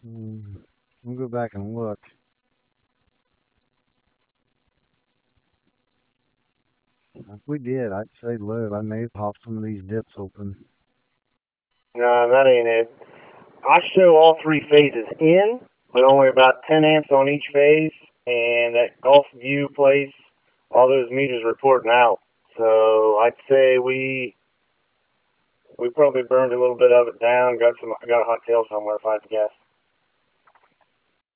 Mm, I'll go back and look. If we did, I'd say low. I may pop some of these dips open. No, that ain't it. I show all three phases in, but only about 10 amps on each phase, and that Gulf View place, all those meters reporting out. So I'd say we probably burned a little bit of it down. Got a hot tail somewhere if I had to guess.